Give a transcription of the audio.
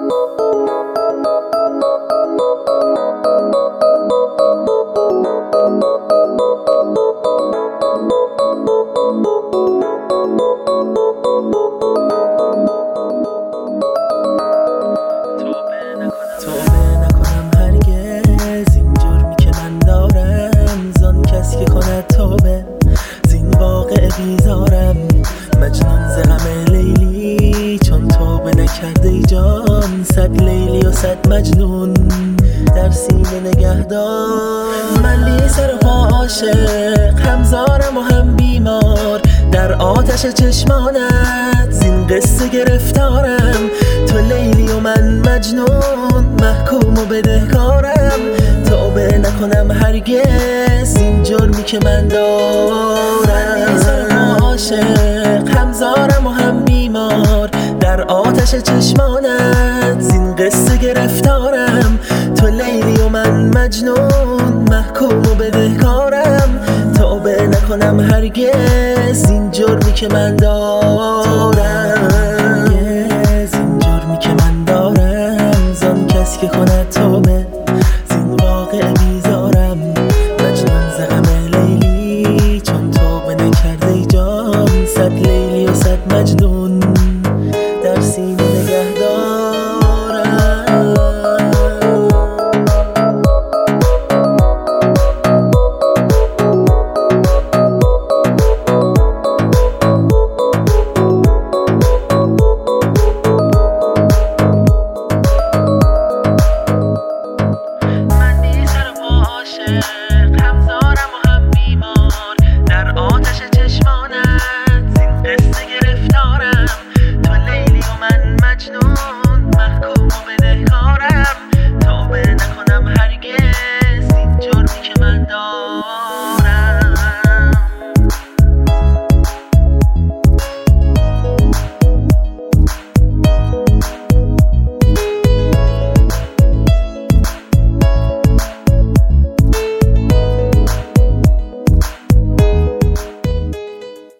توبه نکنم هرگز این جرمی که من دارم، زان کس که کند توبه زین واقع بیزارم. مجنون ز غم لیلی چون توبه نکرده ای جان، صد لیلی و صد مجنون در سینه نگهدار. من بی سر و پا عاشق، همزارم و هم بیمار، در آتش چشمانت زین قصه گرفتارم. تو لیلی و من مجنون، محکوم و بدهکارم. توبه نکنم هرگز این جرمی که من دارم. من سر پا عاشق، همزارم و هم بیمار، در آتش چشمانت زین قصه گرفتارم. تو لیلی و من مجنون، محکوم و بدهکارم. توبه نکنم هرگز این جرمی که من دارم.